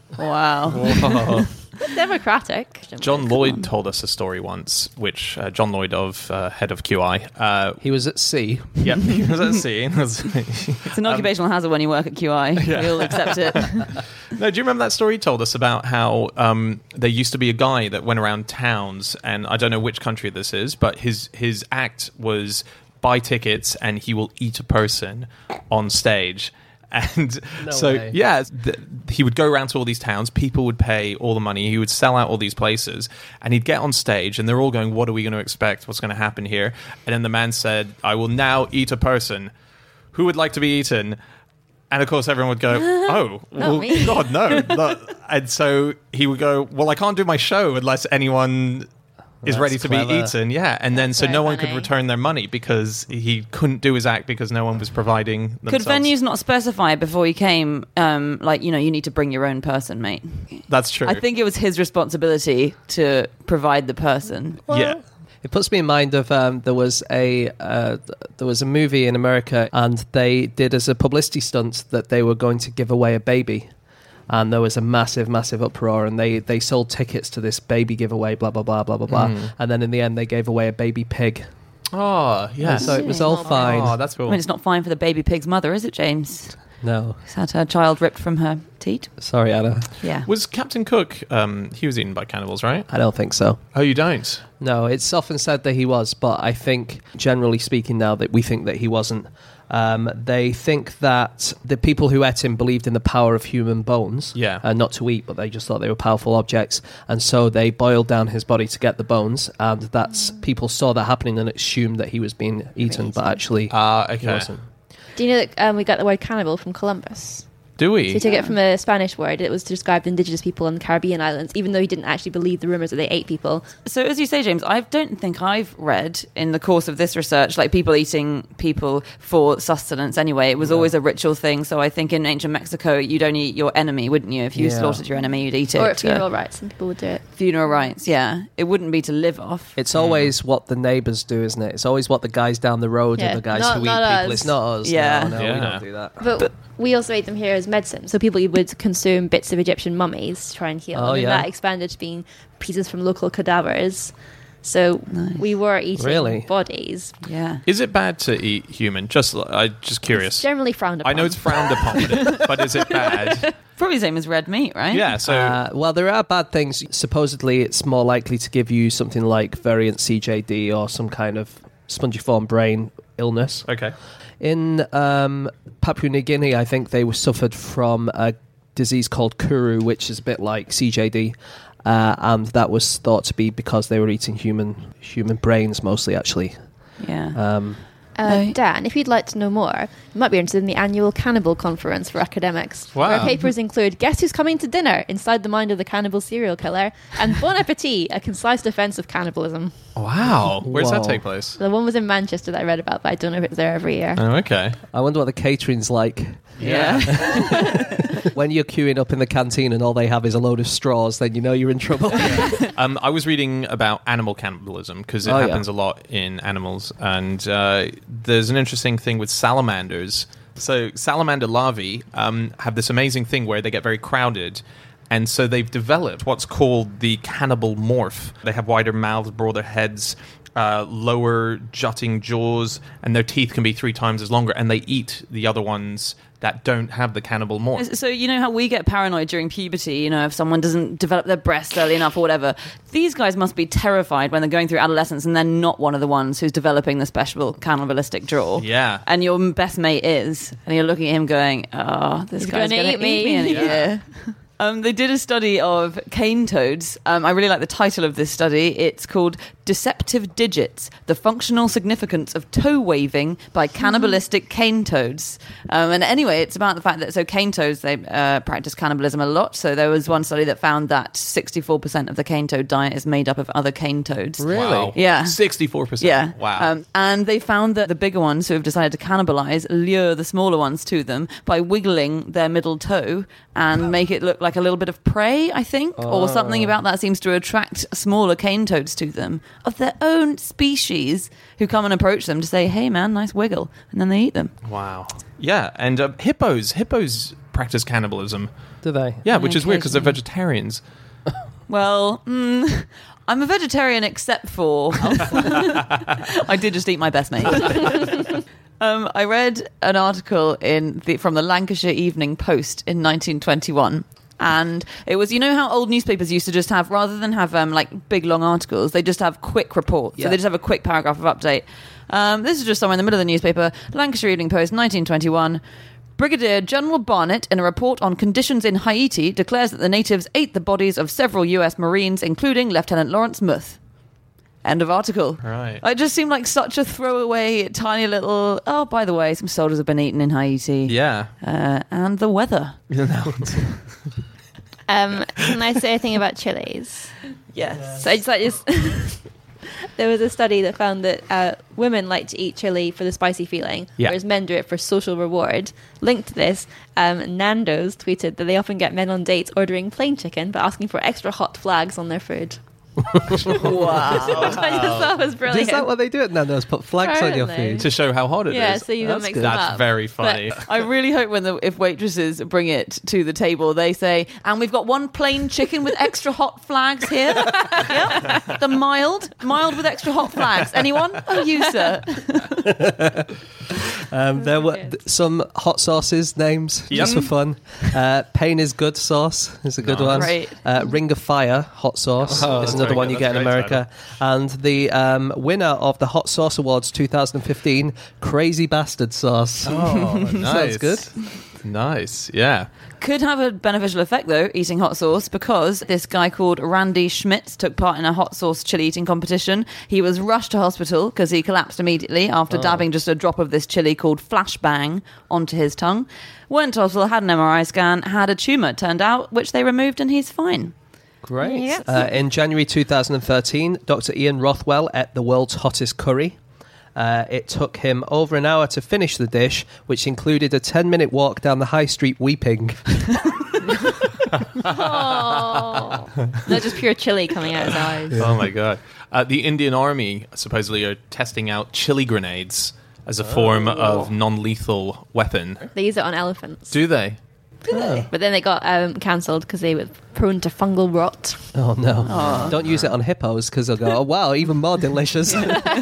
Speaker 3: Wow.
Speaker 2: Whoa.
Speaker 5: Democratic.
Speaker 2: John Lloyd told us a story once, which uh, John Lloyd of uh, head of Q I. Uh,
Speaker 4: He was at sea.
Speaker 2: yeah, he was at sea.
Speaker 3: It's an occupational hazard when you work at Q I. You'll accept it.
Speaker 2: No, do you remember that story he told us about how um, there used to be a guy that went around towns, and I don't know which country this is, but his his act was buy tickets and he will eat a person on stage. And
Speaker 4: No
Speaker 2: so,
Speaker 4: way.
Speaker 2: yeah, th- he would go around to all these towns. People would pay all the money. He would sell out all these places. And he'd get on stage, and they're all going, what are we going to expect? What's going to happen here? And then the man said, I will now eat a person. Who would like to be eaten? And, of course, everyone would go, oh, well,
Speaker 5: me.
Speaker 2: God, no. no. And so he would go, well, I can't do my show unless anyone is
Speaker 4: That's
Speaker 2: ready to
Speaker 4: clever.
Speaker 2: be eaten. Yeah. And then so
Speaker 5: very
Speaker 2: no one could
Speaker 5: funny.
Speaker 2: return their money because he couldn't do his act because no one was providing themselves.
Speaker 3: Could venues not specify before you came, um, like, you know, you need to bring your own person, mate?
Speaker 2: That's true.
Speaker 3: I think it was his responsibility to provide the person.
Speaker 2: Yeah.
Speaker 4: It puts me in mind of um, there was a uh, there was a movie in America, and they did as a publicity stunt that they were going to give away a baby, and there was a massive, massive uproar, and they, they sold tickets to this baby giveaway, blah blah blah blah blah blah, and then in the end they gave away a baby pig.
Speaker 2: Oh, yes.
Speaker 4: So it was all
Speaker 5: Oh,
Speaker 4: fine.
Speaker 2: Oh, that's cool.
Speaker 3: I mean, it's not fine for the baby pig's mother, is it, James?
Speaker 4: No,
Speaker 3: She's had her child ripped from her teat.
Speaker 4: sorry, Anna,
Speaker 3: Yeah.
Speaker 2: Was Captain Cook, um, he was eaten by cannibals, right?
Speaker 4: I don't think so.
Speaker 2: Oh, you don't?
Speaker 4: No, it's often said that he was, but I think, generally speaking, now that we think that he wasn't. Um, they think that the people who ate him believed in the power of human bones.
Speaker 2: Yeah.
Speaker 4: Uh, not to eat, but they just thought they were powerful objects. And so they boiled down his body to get the bones. And that's people saw that happening and assumed that he was being eaten, but actually
Speaker 2: Ah,
Speaker 4: he
Speaker 2: okay.
Speaker 4: wasn't.
Speaker 5: Do you know that um, we got the word cannibal from Columbus?
Speaker 2: Do
Speaker 5: So
Speaker 2: we?
Speaker 5: he took it from a Spanish word. It was to describe the indigenous people on the Caribbean islands, even though he didn't actually believe the rumours that they ate people.
Speaker 3: So as you say, James, I don't think I've read in the course of this research like people eating people for sustenance anyway. It was always a ritual thing. So I think in ancient Mexico, you'd only eat your enemy, wouldn't you? If you
Speaker 4: Yeah.
Speaker 3: slaughtered your enemy, you'd eat it.
Speaker 5: Or at funeral
Speaker 3: uh,
Speaker 5: rites, some people would do it.
Speaker 3: funeral rites, yeah. It wouldn't be to live off.
Speaker 4: It's always what the neighbours do, isn't it? It's always what the guys down the road
Speaker 5: Yeah,
Speaker 4: and the guys
Speaker 5: not-
Speaker 4: who eat
Speaker 5: not
Speaker 4: people.
Speaker 5: us.
Speaker 4: It's not us.
Speaker 3: Yeah.
Speaker 4: No, no, we
Speaker 2: Yeah.
Speaker 4: don't do that.
Speaker 5: But, we also ate them here as medicine. So people would consume bits of Egyptian mummies to try and heal.
Speaker 4: Oh,
Speaker 5: and then
Speaker 4: yeah.
Speaker 5: that expanded to being pieces from local cadavers. So
Speaker 3: Nice.
Speaker 5: we were eating
Speaker 4: Really?
Speaker 5: bodies.
Speaker 3: Yeah.
Speaker 2: Is it bad to eat human? Just, I just curious.
Speaker 5: It's generally frowned upon.
Speaker 2: I know it's frowned upon, but is it bad?
Speaker 3: Probably the same as red meat, right?
Speaker 2: Yeah. So
Speaker 4: Uh, well, there are bad things. Supposedly, it's more likely to give you something like variant C J D or some kind of spongiform brain illness.
Speaker 2: okay.
Speaker 4: In um, Papua New Guinea, I think they were suffered from a disease called Kuru, which is a bit like C J D, uh, and that was thought to be because they were eating human human brains mostly, actually.
Speaker 3: Yeah.
Speaker 4: Um,
Speaker 5: Uh,
Speaker 3: Right.
Speaker 5: Dan, if you'd like to know more, you might be interested in the annual Cannibal Conference for academics.
Speaker 2: Wow.
Speaker 5: Where papers include Guess Who's Coming to Dinner? Inside the Mind of the Cannibal Serial Killer, and Bon Appetit, a concise defense of cannibalism.
Speaker 2: Wow. Where does that
Speaker 4: Whoa.
Speaker 2: take place?
Speaker 5: The one was in Manchester that I read about, but I don't know if it's there every year.
Speaker 2: Oh, okay.
Speaker 4: I wonder what the catering's like.
Speaker 3: yeah.
Speaker 4: When you're queuing up in the canteen and all they have is a load of straws, then you know you're in trouble.
Speaker 2: Um, I was reading about animal cannibalism because it
Speaker 4: Oh, yeah.
Speaker 2: happens a lot in animals, and uh, there's an interesting thing with salamanders. So salamander larvae um, have this amazing thing where they get very crowded, and so they've developed what's called the cannibal morph. They have wider mouths, broader heads, uh, lower jutting jaws, and their teeth can be three times as longer, and they eat the other ones that don't have the cannibal morph.
Speaker 3: So you know how we get paranoid during puberty, you know, if someone doesn't develop their breast early enough or whatever. These guys must be terrified when they're going through adolescence and they're not one of the ones who's developing the special cannibalistic draw.
Speaker 2: Yeah.
Speaker 3: And your best mate is, and you're looking at him going, oh, this
Speaker 5: He's
Speaker 3: guy's
Speaker 5: gonna
Speaker 3: going to
Speaker 5: eat
Speaker 3: eat
Speaker 5: me."
Speaker 3: me in a
Speaker 2: Yeah.
Speaker 3: year. Um, they did a study of cane toads. Um, I really like the title of this study. It's called Deceptive Digits, The Functional Significance of Toe Waving by Cannibalistic Cane Toads. Um, and anyway, it's about the fact that, so cane toads, they uh, practice cannibalism a lot. So there was one study that found that sixty-four percent of the cane toad diet is made up of other cane toads.
Speaker 4: Really?
Speaker 2: Wow.
Speaker 3: Yeah.
Speaker 2: sixty-four percent.
Speaker 3: Yeah.
Speaker 2: Wow.
Speaker 3: Um, and they found that the bigger ones who have decided to cannibalize lure the smaller ones to them by wiggling their middle toe and make it look like a little bit of prey, I think, or something about that seems to attract smaller cane toads to them of their own species who come and approach them to say, hey man, nice wiggle. And then they eat them.
Speaker 2: Wow. Yeah, and uh, hippos. Hippos practice cannibalism.
Speaker 4: Do they?
Speaker 2: Yeah, which is weird because they're
Speaker 3: Occasionally.
Speaker 2: vegetarians.
Speaker 3: Well, mm, I'm a vegetarian except for I did just eat my best mate. um, I read an article in the, from the Lancashire Evening Post in nineteen twenty-one. And it was, you know how old newspapers used to just have, rather than have um, like big long articles, they just have quick reports.
Speaker 4: Yeah.
Speaker 3: So they just have a quick paragraph of update. Um, this is just somewhere in the middle of the newspaper. Lancashire Evening Post, nineteen twenty-one. Brigadier General Barnett, in a report on conditions in Haiti, declares that the natives ate the bodies of several U S Marines, including Lieutenant Lawrence Muth. End of article.
Speaker 2: Right.
Speaker 3: It just seemed like such a throwaway, tiny little, oh, by the way, some soldiers have been eaten in Haiti.
Speaker 2: Yeah.
Speaker 3: Uh, and the weather.
Speaker 5: Um, can I say a thing about chilies?
Speaker 3: Yes.
Speaker 5: So I just like this. There was a study that found that uh, women like to eat chili for the spicy feeling,
Speaker 2: Yeah.
Speaker 5: whereas men do it for social reward. Linked to this, um, Nando's tweeted that they often get men on dates ordering plain chicken but asking for extra hot flags on their food.
Speaker 3: Wow.
Speaker 5: Which I just thought was brilliant.
Speaker 4: Is that what they do at Nando's? Put flags on your
Speaker 5: Apparently.
Speaker 4: food?
Speaker 2: To show how hot it is.
Speaker 5: yeah, so you don't
Speaker 4: That's
Speaker 5: mix
Speaker 4: good.
Speaker 5: them
Speaker 2: That's
Speaker 5: up.
Speaker 2: very
Speaker 5: But-
Speaker 2: funny.
Speaker 3: I really hope when the, if waitresses bring it to the table, they say, and we've got one plain chicken with extra hot flags here. Yep. The mild, mild with extra hot flags. Anyone? Oh, you, sir.
Speaker 4: Um, there were th- some hot sauces names,
Speaker 2: Yep.
Speaker 4: just for fun. Uh, Pain is Good sauce is a good
Speaker 2: Nice.
Speaker 4: one.
Speaker 3: Great.
Speaker 4: Uh, Ring of Fire hot sauce
Speaker 2: Oh,
Speaker 4: is
Speaker 2: that's
Speaker 4: another
Speaker 2: very
Speaker 4: one
Speaker 2: good.
Speaker 4: you get
Speaker 2: That's
Speaker 4: in
Speaker 2: a great
Speaker 4: America. And the um, winner of the Hot Sauce Awards twenty fifteen, Crazy Bastard sauce.
Speaker 2: Oh, nice.
Speaker 4: Sounds good.
Speaker 2: Nice, yeah.
Speaker 3: Could have a beneficial effect, though, eating hot sauce, because this guy called Randy Schmitz took part in a hot sauce chili eating competition. He was rushed to hospital because he collapsed immediately after
Speaker 4: Oh.
Speaker 3: dabbing just a drop of this chili called Flashbang onto his tongue. Went to hospital, had an M R I scan, had a tumour, turned out, which they removed, and he's fine.
Speaker 4: Great.
Speaker 5: Yes.
Speaker 4: Uh, in January twenty thirteen, Doctor Ian Rothwell ate the world's hottest curry. Uh, it took him over an hour to finish the dish, which included a ten-minute walk down the high street weeping.
Speaker 5: Oh. No, just pure chili coming out his eyes.
Speaker 2: Oh my god. Uh, the Indian Army supposedly are testing out chili grenades as a form of non-lethal weapon.
Speaker 5: They use it on elephants.
Speaker 2: Do they?
Speaker 5: But then they got um, cancelled because they were prone to fungal rot.
Speaker 4: Oh, no. Don't use it on hippos, because they'll go, oh, wow, even more delicious.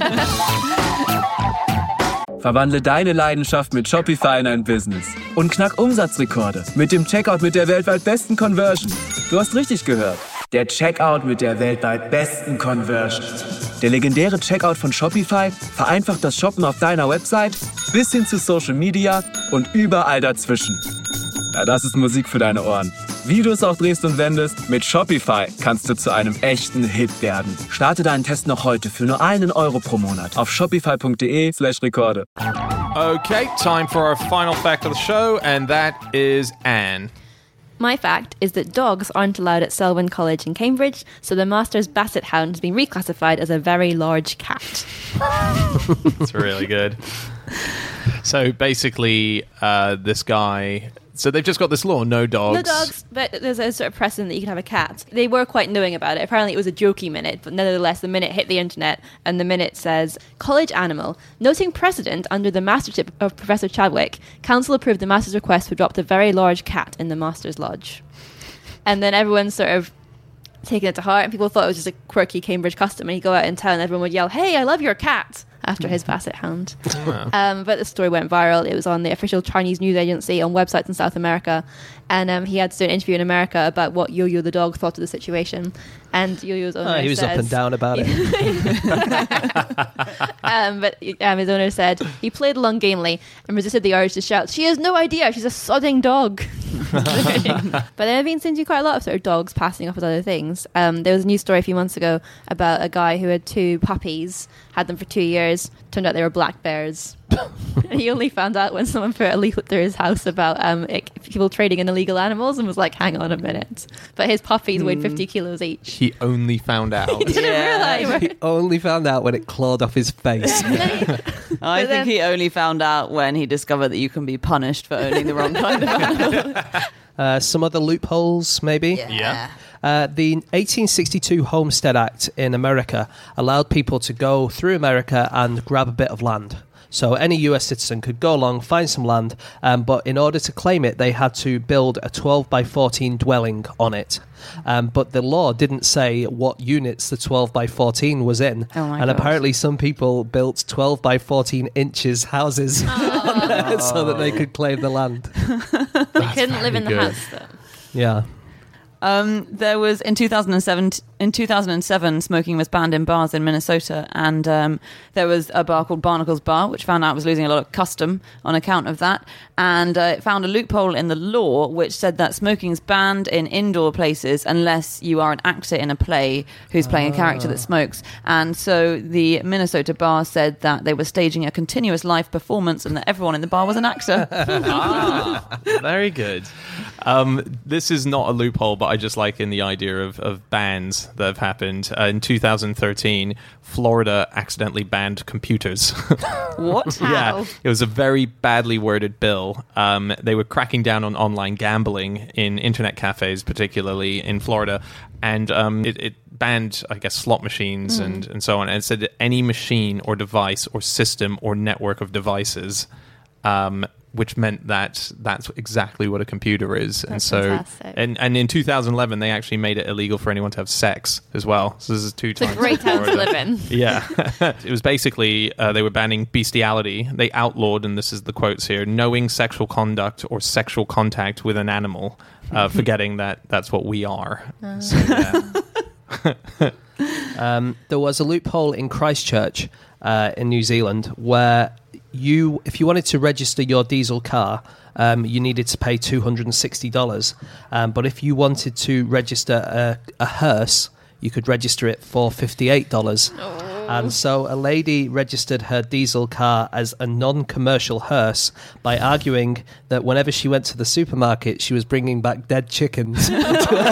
Speaker 1: Verwandle deine Leidenschaft mit Shopify in ein Business und knack Umsatzrekorde mit dem Checkout mit der weltweit besten Conversion. Du hast richtig gehört. Der Checkout mit der weltweit besten Conversion. Der legendäre Checkout von Shopify vereinfacht das Shoppen auf deiner Website bis hin zu Social Media und überall dazwischen. Na, das ist Musik für deine Ohren. Wie du es auch drehst und wendest, mit Shopify kannst du zu einem echten Hit werden. Starte deinen Test noch heute für nur einen Euro pro Monat auf shopify.de slash Rekorde.
Speaker 2: Okay, time for our final fact of the show, and that is Anne.
Speaker 5: My fact is that dogs aren't allowed at Selwyn College in Cambridge, so the Master's Basset Hound has been reclassified as a very large cat.
Speaker 2: It's really good. So basically, uh, this guy... So they've just got this law, no dogs.
Speaker 5: No dogs, but there's a sort of precedent that you can have a cat. They were quite knowing about it. Apparently it was a jokey minute, but nevertheless the minute hit the internet, and the minute says, College Animal. Noting precedent under the mastership of Professor Chadwick, Council approved the Master's request to adopt a very large cat in the Master's Lodge. And then everyone's sort of taking it to heart, and people thought it was just a quirky Cambridge custom, and he'd go out in town and everyone would yell, hey, I love your cat, after his basset hound. Um, but the story went viral. It was on the official Chinese news agency, on websites in South America, and um, he had to do an interview in America about what Yo-Yo the dog thought of the situation. And Yo-Yo's owner
Speaker 4: Oh, he was
Speaker 5: says,
Speaker 4: up and down about it.
Speaker 5: um, but um, his owner said he played along gamely and resisted the urge to shout, she has no idea, she's a sodding dog. But there have been seen to be quite a lot of sort of dogs passing off as other things. Um, there was a news story a few months ago about a guy who had two puppies, had them for two years, turned out they were black bears. He only found out when someone put a leaflet through his house about um, it, people trading in illegal animals, and was like, hang on a minute. But his puppies weighed fifty kilos each.
Speaker 2: He only found out.
Speaker 5: He didn't
Speaker 3: Yeah.
Speaker 5: realise.
Speaker 4: He only found out when it clawed off his face.
Speaker 3: I
Speaker 5: But
Speaker 3: think
Speaker 5: then-
Speaker 3: he only found out when he discovered that you can be punished for owning the wrong kind of animal.
Speaker 4: Uh, some other loopholes, maybe?
Speaker 2: Yeah.
Speaker 4: Uh, the eighteen sixty-two Homestead Act in America allowed people to go through America and grab a bit of land. So any U S citizen could go along, find some land, um, but in order to claim it, they had to build a twelve by fourteen dwelling on it. Um, but the law didn't say what units the twelve by fourteen was in.
Speaker 3: Oh my
Speaker 4: and
Speaker 3: gosh.
Speaker 4: apparently some people built twelve by fourteen inches houses on it so that they could claim the land.
Speaker 5: They couldn't live in the
Speaker 2: good.
Speaker 5: house, though.
Speaker 4: Yeah.
Speaker 3: Um, there was in two thousand seven. In two thousand seven, smoking was banned in bars in Minnesota, and um, there was a bar called Barnacle's Bar, which found out it was losing a lot of custom on account of that, and uh, it found a loophole in the law which said that smoking is banned in indoor places unless you are an actor in a play who's playing a character that smokes. And so the Minnesota bar said that they were staging a continuous live performance, and that everyone in the bar was an actor.
Speaker 2: Ah, very good. Um, this is not a loophole, but I just like in the idea of, of bans that have happened. Uh, in two thousand thirteen, Florida accidentally banned computers.
Speaker 3: What?
Speaker 5: How?
Speaker 2: Yeah, it was a very badly worded bill. Um, they were cracking down on online gambling in internet cafes, particularly in Florida, and um, it, it banned, I guess, slot machines and, and so on. And it said that any machine or device or system or network of devices um, which meant that that's exactly what a computer is. And
Speaker 5: That's
Speaker 2: so,
Speaker 5: fantastic.
Speaker 2: and, and in two thousand eleven, they actually made it illegal for anyone to have sex as well. So this is two
Speaker 5: It's a
Speaker 2: times.
Speaker 5: great town to
Speaker 2: Florida.
Speaker 5: live in.
Speaker 2: Yeah. It was basically, uh, they were banning bestiality. They outlawed, and this is the quotes here, knowing sexual conduct or sexual contact with an animal, uh, forgetting that that's what we are. So, yeah.
Speaker 4: Um, there was a loophole in Christchurch uh, in New Zealand where you, if you wanted to register your diesel car, um, you needed to pay two hundred sixty dollars. Um, but if you wanted to register a, a hearse, you could register it for fifty-eight dollars.
Speaker 5: Oh.
Speaker 4: And so a lady registered her diesel car as a non-commercial hearse by arguing that whenever she went to the supermarket, she was bringing back dead chickens.
Speaker 5: So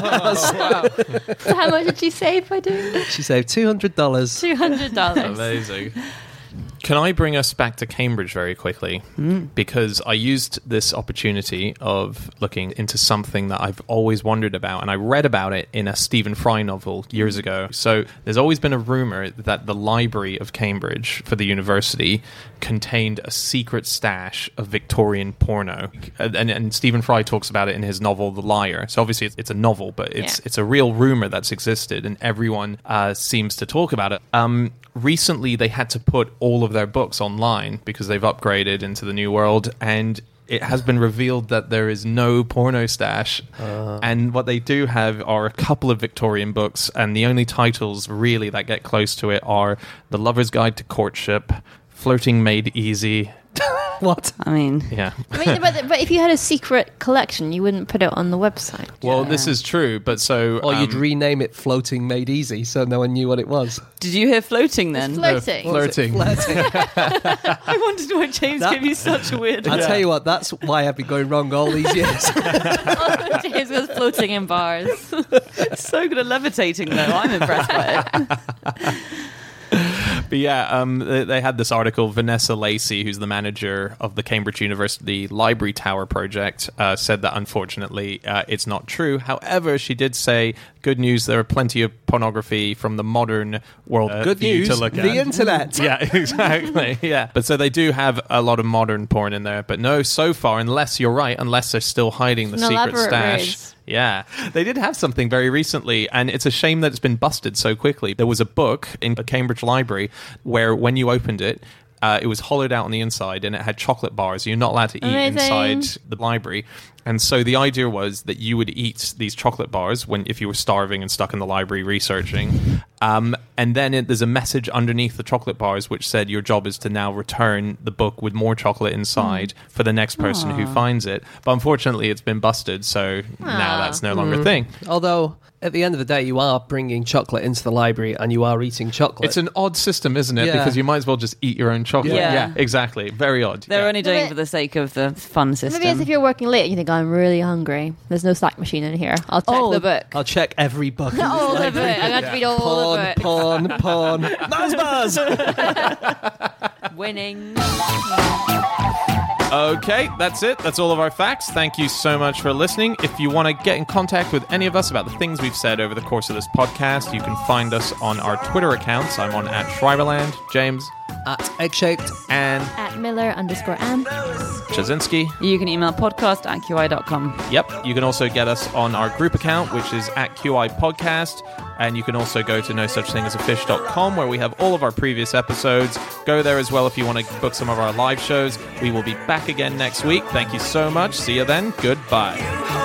Speaker 5: how much did she save by doing that?
Speaker 4: She saved two hundred dollars.
Speaker 5: two hundred dollars.
Speaker 2: Amazing. Can I bring us back to Cambridge very quickly? Mm. Because I used this opportunity of looking into something that I've always wondered about, and I read about it in a Stephen Fry novel years ago. So there's always been a rumor that the library of Cambridge for the university contained a secret stash of Victorian porno. And, and, and Stephen Fry talks about it in his novel The Liar. So obviously it's, it's a novel, but it's,
Speaker 5: Yeah.
Speaker 2: it's a real rumor that's existed, and everyone uh, seems to talk about it. Um, recently, they had to put all of their books online because they've upgraded into the new world, and it has been revealed that there is no porno stash. Uh. And what they do have are a couple of Victorian books, and the only titles really that get close to it are The Lover's Guide to Courtship, Flirting Made Easy.
Speaker 4: What?
Speaker 3: I mean,
Speaker 2: Yeah.
Speaker 5: I mean, but, but if you had a secret collection, you wouldn't put it on the website.
Speaker 2: Well,
Speaker 3: Yeah.
Speaker 2: this is true, but so...
Speaker 4: Or you'd
Speaker 2: um,
Speaker 4: rename it Floating Made Easy so no one knew what it was.
Speaker 3: did you hear floating then?
Speaker 5: Flirting.
Speaker 2: Flirting.
Speaker 4: Flirting.
Speaker 3: I wondered why James
Speaker 4: That-
Speaker 3: gave you such a weird.
Speaker 4: I tell you what, that's why I've been going wrong all these years.
Speaker 5: Oh, James was floating in bars.
Speaker 3: So good at levitating, though. I'm impressed by it.
Speaker 2: But yeah, um, they, they had this article. Vanessa Lacey, who's the manager of the Cambridge University Library Tower project, uh, said that unfortunately uh, it's not true. However, she did say, good news, there are plenty of pornography from the modern world uh,
Speaker 4: Good
Speaker 2: for you
Speaker 4: news,
Speaker 2: to look
Speaker 4: the
Speaker 2: at.
Speaker 4: internet.
Speaker 2: Yeah, exactly. Yeah. But so they do have a lot of modern porn in there. But no, so far, unless you're right, unless they're still hiding the
Speaker 5: An
Speaker 2: secret
Speaker 5: elaborate
Speaker 2: stash.
Speaker 5: ruse.
Speaker 2: Yeah, they did have something very recently, and it's a shame that it's been busted so quickly. There was a book in a Cambridge library where when you opened it, uh, it was hollowed out on the inside and it had chocolate bars. You're not allowed to eat
Speaker 5: Amazing.
Speaker 2: inside the library. And so the idea was that you would eat these chocolate bars when if you were starving and stuck in the library researching. Um, and then it, there's a message underneath the chocolate bars which said your job is to now return the book with more chocolate inside mm. for the next person
Speaker 3: Aww.
Speaker 2: who finds it. But unfortunately, it's been busted, so now that's no longer a
Speaker 4: Mm.
Speaker 2: thing.
Speaker 4: Although, at the end of the day, you are bringing chocolate into the library and you are eating chocolate.
Speaker 2: It's an odd system, isn't it?
Speaker 4: Yeah.
Speaker 2: Because you might as well just eat your own chocolate.
Speaker 3: Yeah.
Speaker 2: Yeah, exactly. Very odd.
Speaker 3: They're
Speaker 2: yeah.
Speaker 3: only doing
Speaker 5: But-
Speaker 3: it for the sake of the fun system.
Speaker 5: Maybe it's if you're working late and you think, I'm really hungry. There's no snack machine in here. I'll check
Speaker 3: Oh,
Speaker 5: the book.
Speaker 4: I'll check every book. in this
Speaker 5: all of
Speaker 4: library.
Speaker 5: it. I'm going to read all
Speaker 4: Porn,
Speaker 5: of it.
Speaker 4: porn, porn. Nose buzz!
Speaker 5: Winning.
Speaker 2: Okay, that's it. That's all of our facts. Thank you so much for listening. If you want to get in contact with any of us about the things we've said over the course of this podcast, you can find us on our Twitter accounts. I'm on at Schreiberland, James,
Speaker 4: At egg-shaped.
Speaker 2: and
Speaker 5: At Miller underscore Ann.
Speaker 2: Chazinski.
Speaker 3: You can email podcast at q i dot com.
Speaker 2: Yep. You can also get us on our group account, which is at Q I Podcast. And you can also go to no such thing as a fish dot com, where we have all of our previous episodes. Go there as well if you want to book some of our live shows. We will be back again next week. Thank you so much. See you then. Goodbye.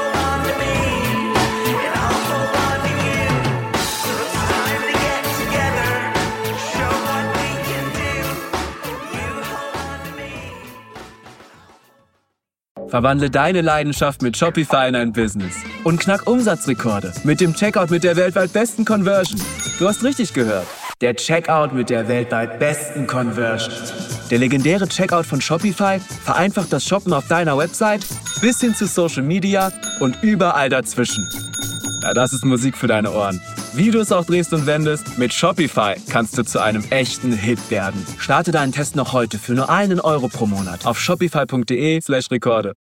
Speaker 1: Verwandle deine Leidenschaft mit Shopify in ein Business und knack Umsatzrekorde mit dem Checkout mit der weltweit besten Conversion. Du hast richtig gehört. Der Checkout mit der weltweit besten Conversion. Der legendäre Checkout von Shopify vereinfacht das Shoppen auf deiner Website bis hin zu Social Media und überall dazwischen. Ja, das ist Musik für deine Ohren. Wie du es auch drehst und wendest, mit Shopify kannst du zu einem echten Hit werden. Starte deinen Test noch heute für nur einen Euro pro Monat auf shopify punkt de slash Rekorde.